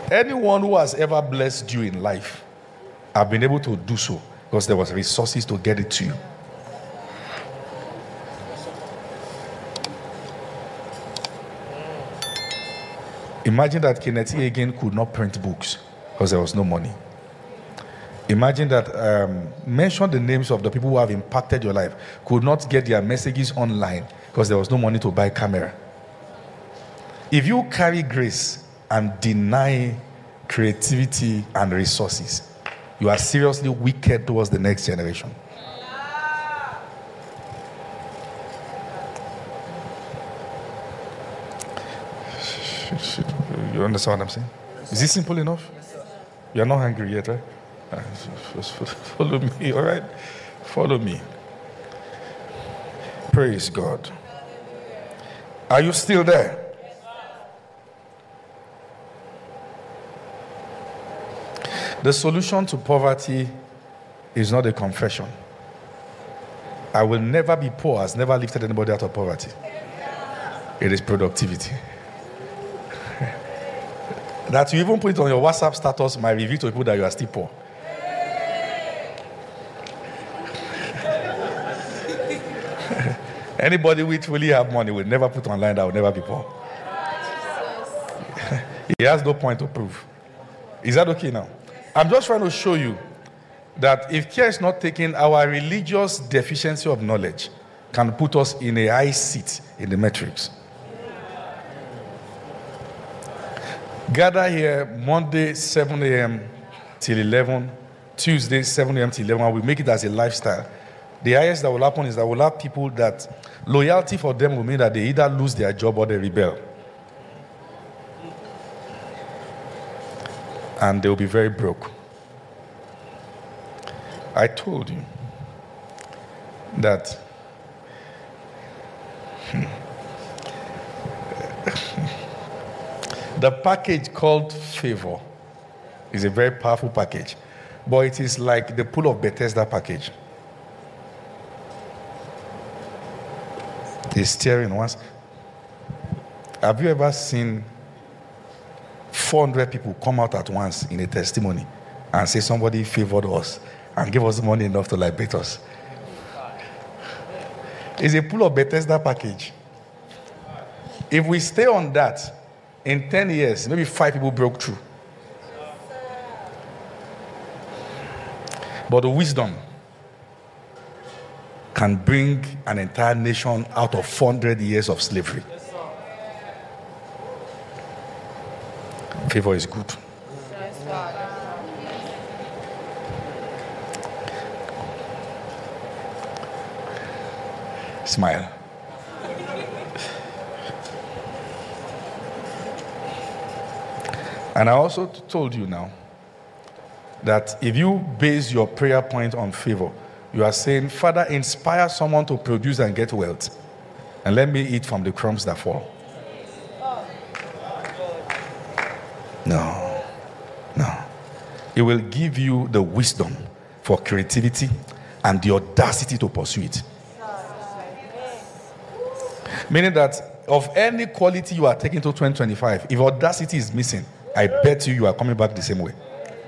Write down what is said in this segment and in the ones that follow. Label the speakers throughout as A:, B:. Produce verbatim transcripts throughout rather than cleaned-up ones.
A: Anyone who has ever blessed you in life have been able to do so because there was resources to get it to you. Imagine that Kenneth again could not print books because there was no money. Imagine that, um, mention the names of the people who have impacted your life, could not get their messages online because there was no money to buy camera. If you carry grace and deny creativity and resources, you are seriously wicked towards the next generation. You understand what I'm saying? Is this simple enough? You are not hungry yet, right? Just follow me, all right? Follow me. Praise God. Are you still there? The solution to poverty is not a confession. I will never be poor has never lifted anybody out of poverty. It is productivity. That you even put it on your WhatsApp status might reveal to people that you are still poor. Anybody who truly have money will never put online that will never be poor. He has no point to prove. Is that okay now? I'm just trying to show you that if care is not taken, our religious deficiency of knowledge can put us in a high seat in the metrics. Gather here Monday, seven a.m. till eleven, Tuesday, seven a.m. till eleven, and we make it as a lifestyle. The highest that will happen is that we'll have people that loyalty for them will mean that they either lose their job or they rebel. And they'll be very broke. I told you that the package called Favor is a very powerful package, but it is like the Pool of Bethesda package. The steering once. Have you ever seen four hundred people come out at once in a testimony and say somebody favored us and gave us money enough to liberate us? It's a Pool of Bethesda package. If we stay on that, in ten years, maybe five people broke through. But the wisdom can bring an entire nation out of four hundred years of slavery. Favor is good. Smile. And I also told you now that if you base your prayer point on favor, you are saying, Father, inspire someone to produce and get wealth, and let me eat from the crumbs that fall. No, no. It will give you the wisdom for creativity and the audacity to pursue it. Meaning that of any quality you are taking to twenty twenty-five, if audacity is missing, I bet you you are coming back the same way.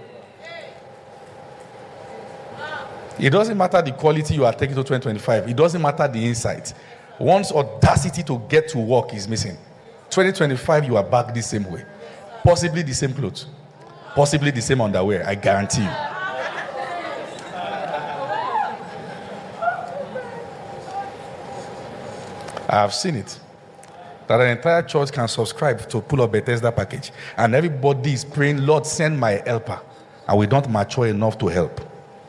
A: It doesn't matter the quality you are taking to twenty twenty-five. It doesn't matter the insight. Once audacity to get to work is missing, twenty twenty-five you are back the same way. Possibly the same clothes. Possibly the same underwear. I guarantee you. I have seen it. That an entire church can subscribe to Pool of Bethesda package, and everybody is praying, Lord, send my helper, and we don't mature enough to help.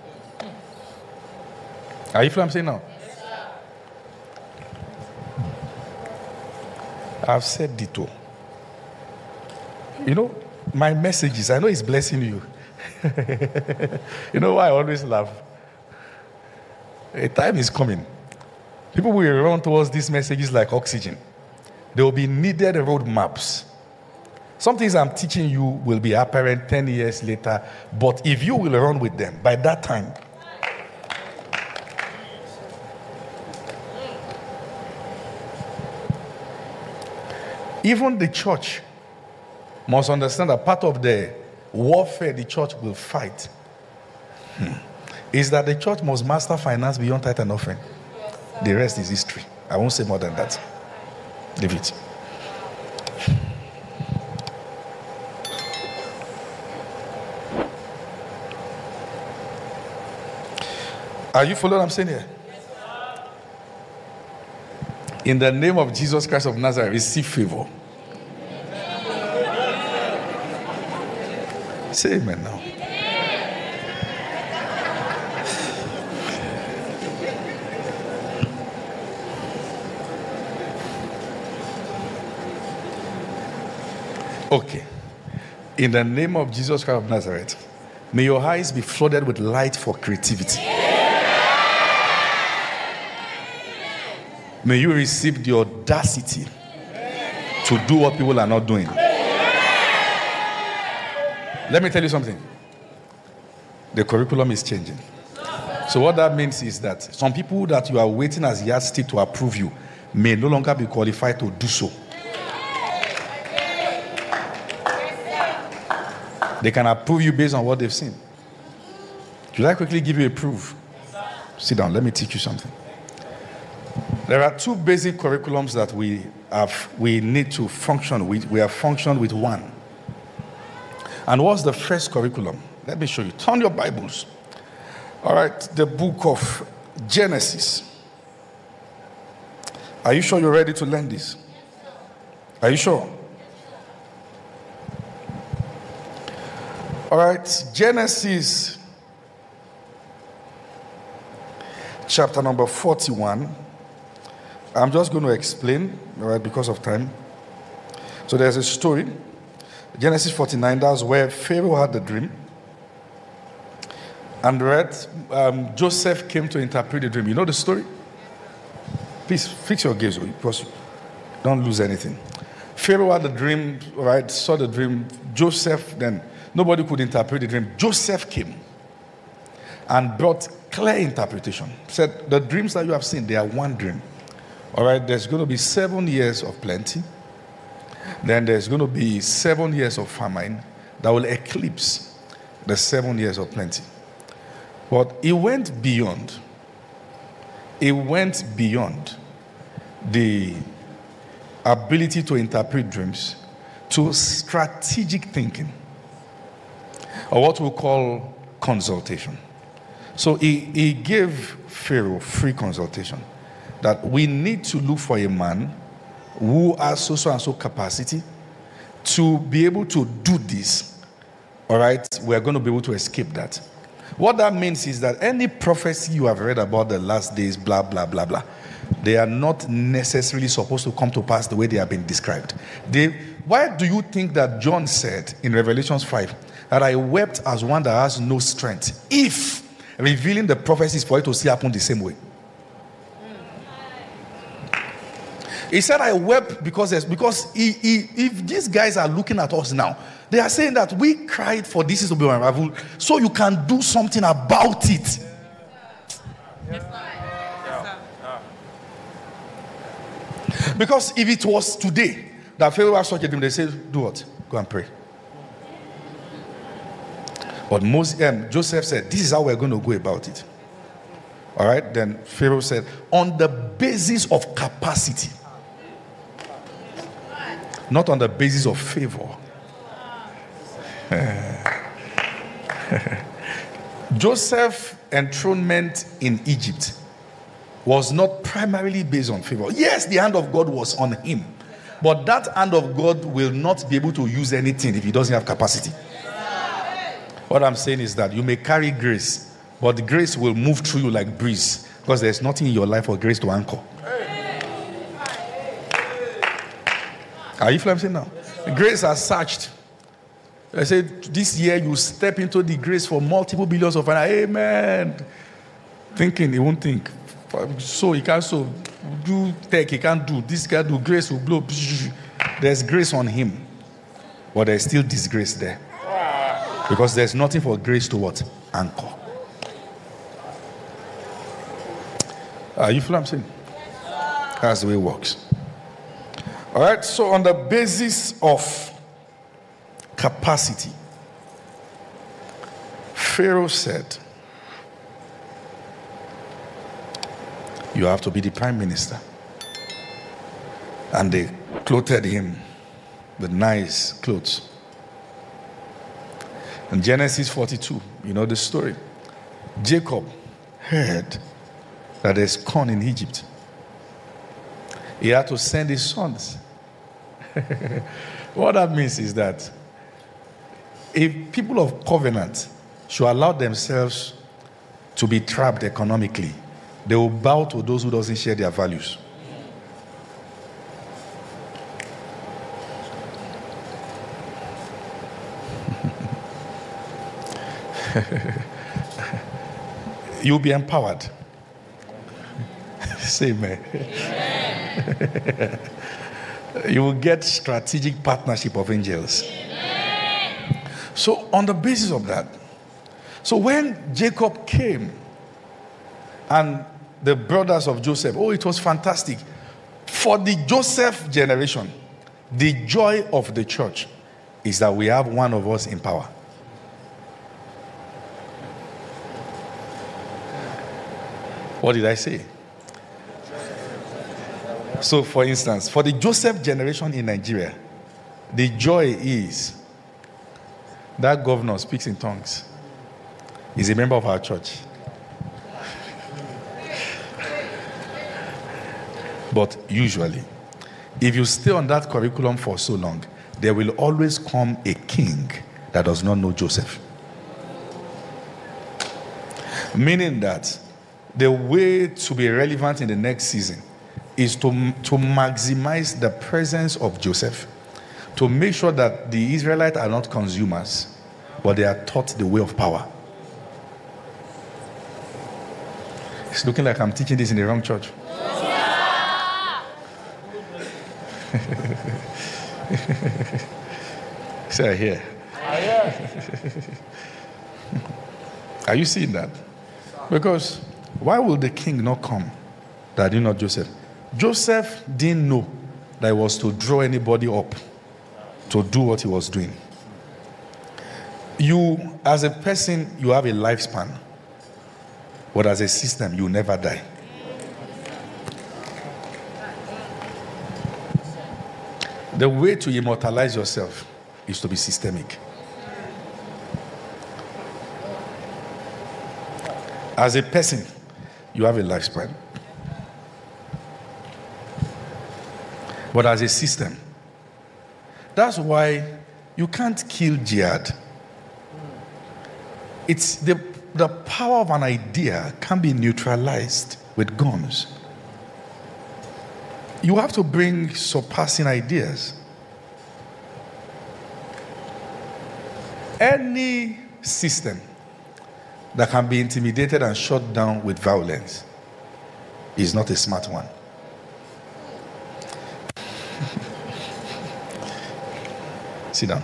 A: Are you feeling what I'm saying now? I've said ditto. You know, my messages, I know it's blessing you. You know why I always laugh? A time is coming. People will run towards these messages like oxygen. There will be needed roadmaps. Some things I'm teaching you will be apparent ten years later, but if you will run with them, by that time, even the church must understand that part of the warfare the church will fight hmm, is that the church must master finance beyond tithe and offering. The rest is history. I won't say more than that. Leave it. Are you following what I'm saying here? In the name of Jesus Christ of Nazareth, receive favor. Say amen now. Okay. In the name of Jesus Christ of Nazareth, may your eyes be flooded with light for creativity. May you receive the audacity to do what people are not doing. Let me tell you something. The curriculum is changing. So what that means is that some people that you are waiting as yardstick to approve you may no longer be qualified to do so. They can approve you based on what they've seen. Should I quickly give you a proof? Sit down, let me teach you something. There are two basic curriculums that we have, we need to function with. We have functioned with one. And what's the first curriculum? Let me show you. Turn your Bibles. All right, the book of Genesis. Are you sure you're ready to learn this? Are you sure? All right, Genesis chapter number forty-one. I'm just going to explain, all right, because of time. So there's a story. Genesis forty-nine, that's where Pharaoh had the dream. And right, um, Joseph came to interpret the dream. You know the story? Please fix your gaze, because don't lose anything. Pharaoh had the dream, right, saw the dream. Joseph, then nobody could interpret the dream. Joseph came and brought clear interpretation. Said, the dreams that you have seen, they are one dream. All right, there's going to be seven years of plenty. Then there's going to be seven years of famine that will eclipse the seven years of plenty. But it went beyond. It went beyond the ability to interpret dreams to strategic thinking, or what we call consultation. So he, he gave Pharaoh free consultation that we need to look for a man who has so, so and so capacity to be able to do this. All right, we're going to be able to escape that. What that means is that any prophecy you have read about the last days, blah, blah, blah, blah, they are not necessarily supposed to come to pass the way they have been described. They, why do you think that John said in Revelation five that I wept as one that has no strength, if revealing the prophecies for it to see happen the same way? He said, I wept because there's, because he, he, if these guys are looking at us now, they are saying that we cried for this to be unraveled, so you can do something about it. Because if it was today that Pharaoh has such a dream, they say, do what? Go and pray. But Moses, um, Joseph said, this is how we're going to go about it. All right, then Pharaoh said, on the basis of capacity, not on the basis of favor. Joseph's enthronement in Egypt was not primarily based on favor. Yes, the hand of God was on him, but that hand of God will not be able to use anything if he doesn't have capacity. What I'm saying is that you may carry grace, but the grace will move through you like breeze, because there's nothing in your life for grace to anchor. Are you following what I'm saying now? Grace has searched. I said, this year you step into the grace for multiple billions of finance. Amen. Thinking, he won't think. So he can't so do tech, he can't do. This guy do grace will blow. There's grace on him. But there's still disgrace there. Because there's nothing for grace to what? Anchor. Are you following what I'm saying? That's the way it works. All right, so on the basis of capacity. Pharaoh said, you have to be the prime minister. And they clothed him with nice clothes. In Genesis forty-two, you know the story. Jacob heard that there's corn in Egypt. He had to send his sons. What that means is that if people of covenant should allow themselves to be trapped economically, they will bow to those who doesn't share their values. You'll be empowered. Say amen. Amen. You will get strategic partnership of angels. Amen. So on the basis of that, so when Jacob came and the brothers of Joseph, oh, it was fantastic. For the Joseph generation, the joy of the church is that we have one of us in power. What did I say? So, for instance, for the Joseph generation in Nigeria, the joy is that governor speaks in tongues. He's a member of our church. But usually, if you stay on that curriculum for so long, there will always come a king that does not know Joseph. Meaning that the way to be relevant in the next season is to, to maximize the presence of Joseph, to make sure that the Israelites are not consumers, but they are taught the way of power. It's looking like I'm teaching this in the wrong church. Say, I hear. I hear. Are you seeing that? Because why will the king not come that did not Joseph? Joseph didn't know that it was to draw anybody up to do what he was doing. You, as a person, you have a lifespan. But as a system, you never die. The way to immortalize yourself is to be systemic. As a person, you have a lifespan. But as a system, that's why you can't kill jihad. It's the, the power of an idea can be neutralized with guns. You have to bring surpassing ideas. Any system that can be intimidated and shut down with violence is not a smart one. Sit down.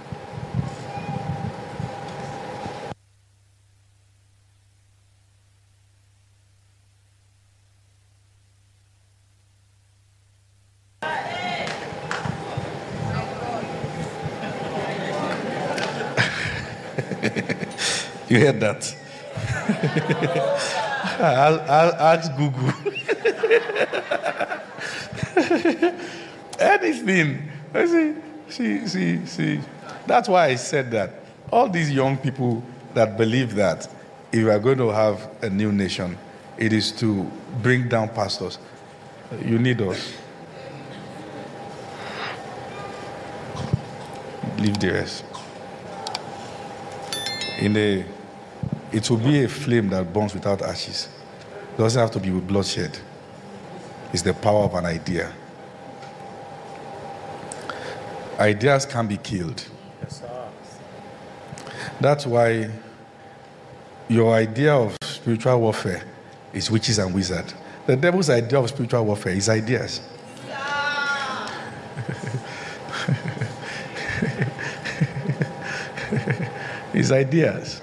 A: You heard that? I'll, I'll ask Google. Anything. I see, see, see, see. That's why I said that. All these young people that believe that if we are going to have a new nation, it is to bring down pastors. You need us. Leave the rest. In a, it will be a flame that burns without ashes. It doesn't have to be with bloodshed. It's the power of an idea. Ideas can be killed. Yes, sir. That's why your idea of spiritual warfare is witches and wizards. The devil's idea of spiritual warfare is ideas. Yeah. His ideas.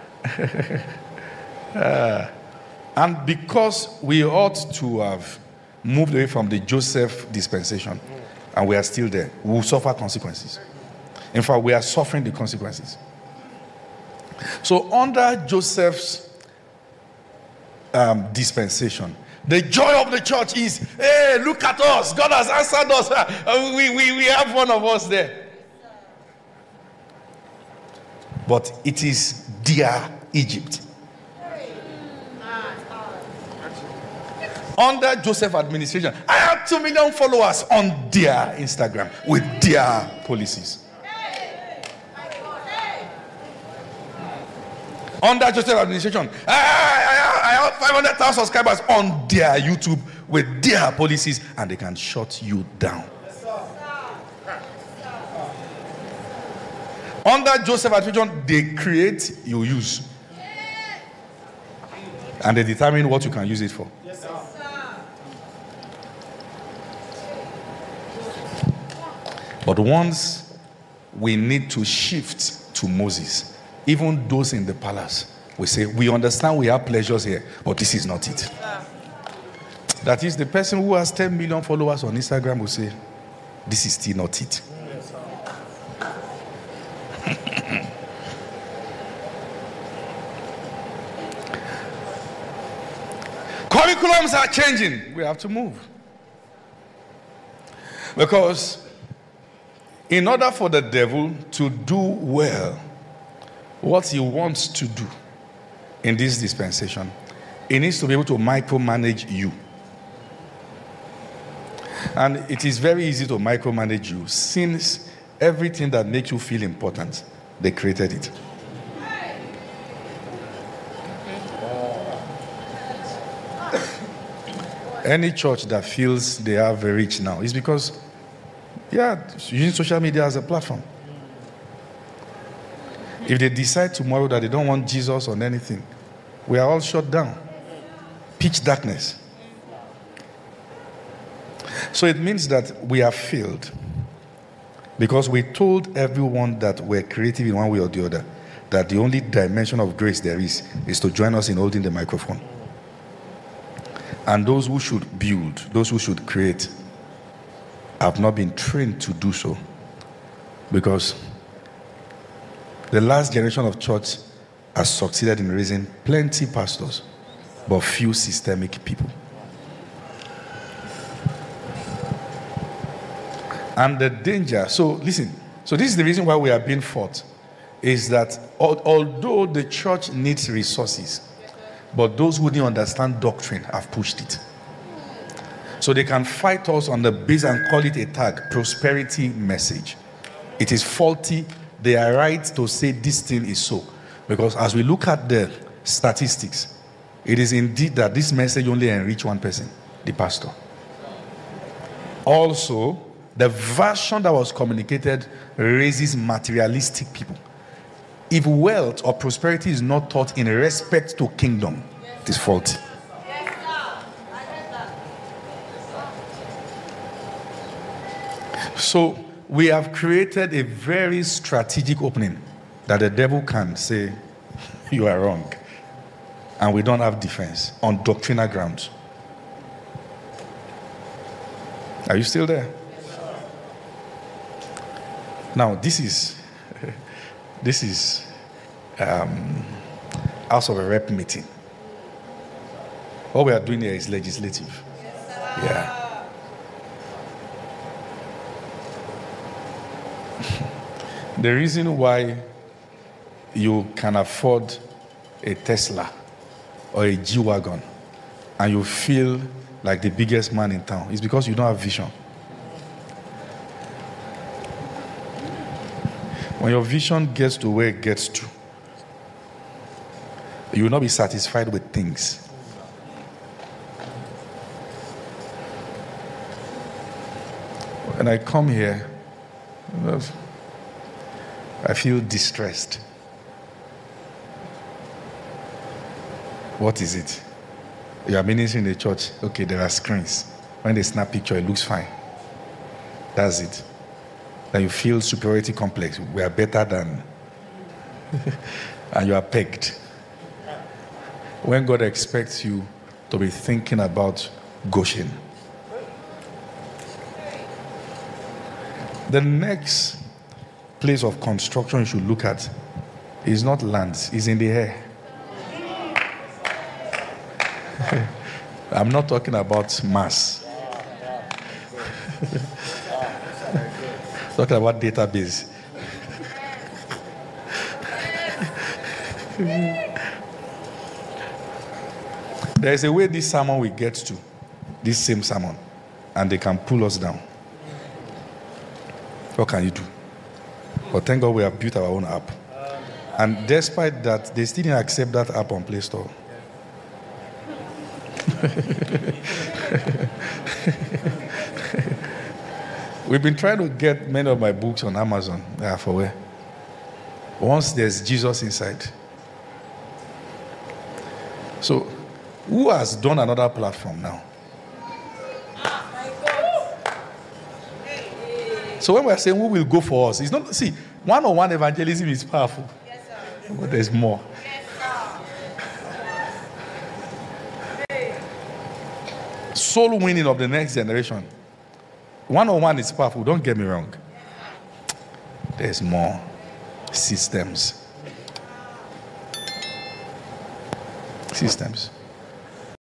A: uh, and because we ought to have moved away from the Joseph dispensation, and we are still there, we will suffer consequences. In fact, we are suffering the consequences. So under Joseph's um, dispensation, the joy of the church is, hey, look at us. God has answered us. Uh, we, we, we have one of us there. But it is dear Egypt. Under Joseph administration, I have two million followers on their Instagram with their policies. Under Joseph administration, I, I, I have five hundred thousand subscribers on their YouTube with their policies, and they can shut you down. Under Joseph administration, they create, you use. And they determine what you can use it for. But once we need to shift to Moses, even those in the palace, we say, we understand we have pleasures here, but this is not it. That is, the person who has ten million followers on Instagram will say, this is still not it. Curriculums are changing. We have to move. Because in order for the devil to do well what he wants to do in this dispensation, he needs to be able to micromanage you. And it is very easy to micromanage you since everything that makes you feel important, they created it. Any church that feels they are very rich now is because, yeah, using social media as a platform. If they decide tomorrow that they don't want Jesus on anything, we are all shut down. Pitch darkness. So it means that we have failed because we told everyone that we're creative in one way or the other, that the only dimension of grace there is is to join us in holding the microphone. And those who should build, those who should create, have not been trained to do so. Because the last generation of church has succeeded in raising plenty pastors, but few systemic people. And the danger, so listen, so this is the reason why we are being fought, is that although the church needs resources, but those who didn't understand doctrine have pushed it. So they can fight us on the base and call it a tag, prosperity message. It is faulty. They are right to say this thing is so. Because as we look at the statistics, it is indeed that this message only enrich one person, the pastor. Also, the version that was communicated raises materialistic people. If wealth or prosperity is not taught in respect to kingdom, it is faulty. So we have created a very strategic opening that the devil can say, you are wrong. And we don't have defense on doctrinal grounds. Are you still there? Now, this is this is um, House of a Rep meeting. All we are doing here is legislative. Yeah. The reason why you can afford a Tesla or a G-Wagon and you feel like the biggest man in town is because you don't have vision. When your vision gets to where it gets to, you will not be satisfied with things. When I come here, I feel distressed. What is it? You are ministering in the church. Okay, there are screens. When they snap picture, it looks fine. That's it. Then you feel superiority complex. We are better than, and you are pegged. When God expects you to be thinking about Goshen. The next place of construction you should look at is not land, it's in the air. I'm not talking about mass. Talking about database. There is a way this sermon will get to, this same sermon, and they can pull us down. What can you do? But thank God we have built our own app. And despite that, they still didn't accept that app on Play Store. We've been trying to get many of my books on Amazon. Yeah, for where? Once there's Jesus inside. So, who has done another platform now? So when we're saying who will go for us, it's not, see, one-on-one evangelism is powerful. Yes, sir. But there's more. Yes, sir. Soul winning of the next generation. One-on-one is powerful, don't get me wrong. There's more. Systems. Systems.